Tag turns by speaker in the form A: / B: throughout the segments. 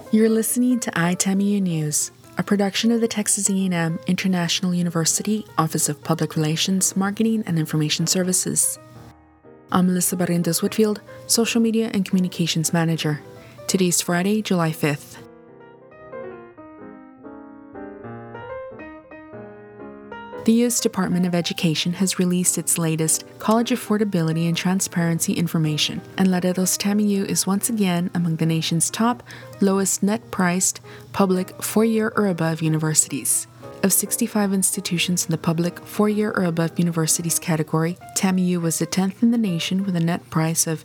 A: You're listening to iTAMIU News, a production of the Texas A&M International University Office of Public Relations, Marketing, and Information Services. I'm Melissa Barrientos-Whitfield, Social Media and Communications Manager. Today's Friday, July 5th. The U.S. Department of Education has released its latest college affordability and transparency information, and Laredo's TAMIU is once again among the nation's top, lowest net-priced public 4-year or above universities. Of 65 institutions in the public 4-year or above universities category, TAMIU was the 10th in the nation with a net price of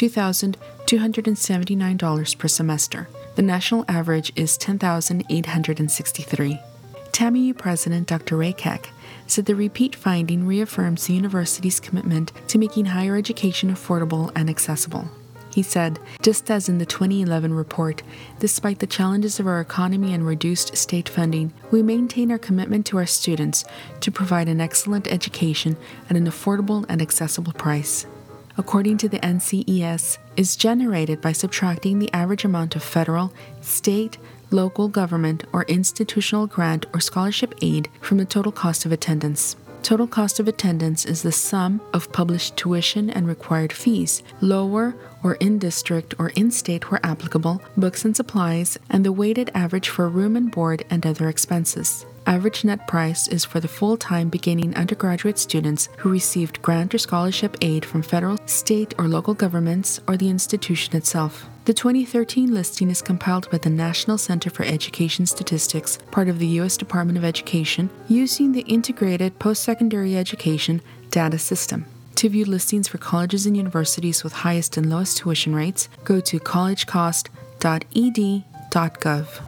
A: $2,279 per semester. The national average is $10,863. TAMIU President Dr. Ray Keck said the repeat finding reaffirms the university's commitment to making higher education affordable and accessible. He said, just as in the 2011 report, despite the challenges of our economy and reduced state funding, we maintain our commitment to our students to provide an excellent education at an affordable and accessible price. According to the NCES, is generated by subtracting the average amount of federal, state, local government, or institutional grant or scholarship aid from the total cost of attendance. Total cost of attendance is the sum of published tuition and required fees, lower or in-district or in-state where applicable, books and supplies, and the weighted average for room and board and other expenses. Average net price is for the full-time beginning undergraduate students who received grant or scholarship aid from federal, state, or local governments or the institution itself. The 2013 listing is compiled by the National Center for Education Statistics, part of the U.S. Department of Education, using the Integrated Post-Secondary Education Data System. To view listings for colleges and universities with highest and lowest tuition rates, go to collegecost.ed.gov.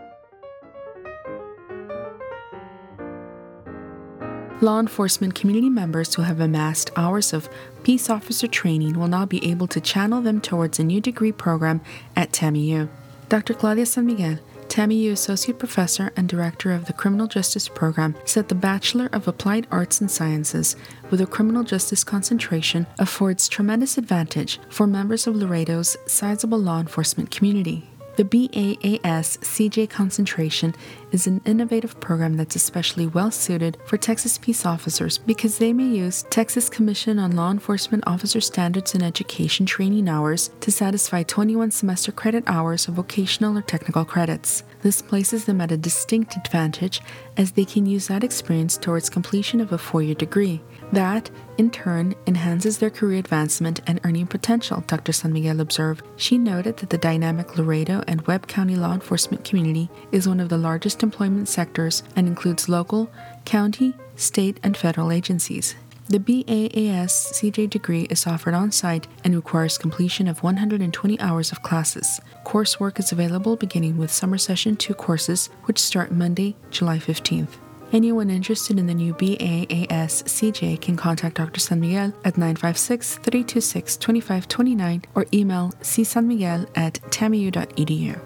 A: Law enforcement community members who have amassed hours of peace officer training will now be able to channel them towards a new degree program at TAMIU. Dr. Claudia San Miguel, TAMIU Associate Professor and Director of the Criminal Justice Program, said the Bachelor of Applied Arts and Sciences with a criminal justice concentration affords tremendous advantage for members of Laredo's sizable law enforcement community. The BAAS CJ concentration is an innovative program that's especially well-suited for Texas peace officers because they may use Texas Commission on Law Enforcement Officer Standards and Education training hours to satisfy 21 semester credit hours of vocational or technical credits. This places them at a distinct advantage as they can use that experience towards completion of a 4-year degree. That, in turn, enhances their career advancement and earning potential, Dr. San Miguel observed. She noted that the dynamic Laredo and Webb County law enforcement community is one of the largest employment sectors and includes local, county, state, and federal agencies. The BAAS CJ degree is offered on-site and requires completion of 120 hours of classes. Coursework is available beginning with Summer Session 2 courses, which start Monday, July 15th. Anyone interested in the new BAAS CJ can contact Dr. San Miguel at 956-326-2529 or email csanmiguel@tamiu.edu.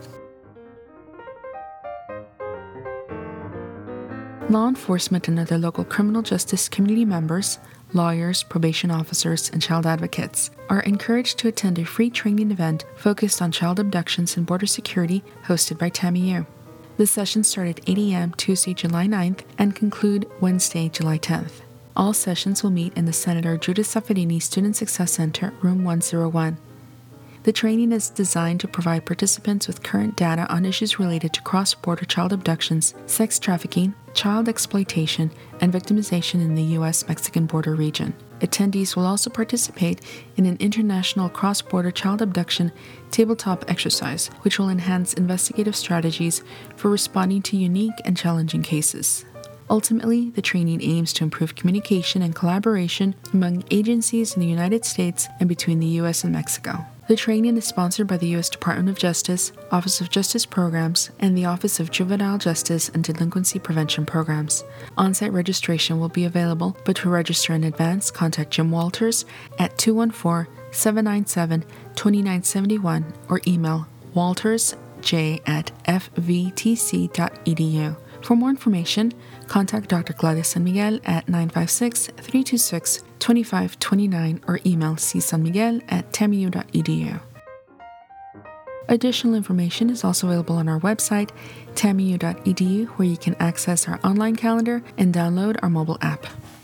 A: Law enforcement and other local criminal justice community members, lawyers, probation officers, and child advocates are encouraged to attend a free training event focused on child abductions and border security hosted by TAMIU. The sessions start at 8 a.m. Tuesday, July 9th and conclude Wednesday, July 10th. All sessions will meet in the Senator Judith Saffirini Student Success Center, Room 101. The training is designed to provide participants with current data on issues related to cross-border child abductions, sex trafficking, child exploitation, and victimization in the U.S.-Mexican border region. Attendees will also participate in an international cross-border child abduction tabletop exercise, which will enhance investigative strategies for responding to unique and challenging cases. Ultimately, the training aims to improve communication and collaboration among agencies in the United States and between the U.S. and Mexico. The training is sponsored by the U.S. Department of Justice, Office of Justice Programs, and the Office of Juvenile Justice and Delinquency Prevention Programs. On-site registration will be available, but to register in advance, contact Jim Walters at 214-797-2971 or email waltersj@fvtc.edu. For more information, contact Dr. Claudia San Miguel at 956-326-2529 or email csanmiguel@tamiu.edu. Additional information is also available on our website, tamiu.edu, where you can access our online calendar and download our mobile app.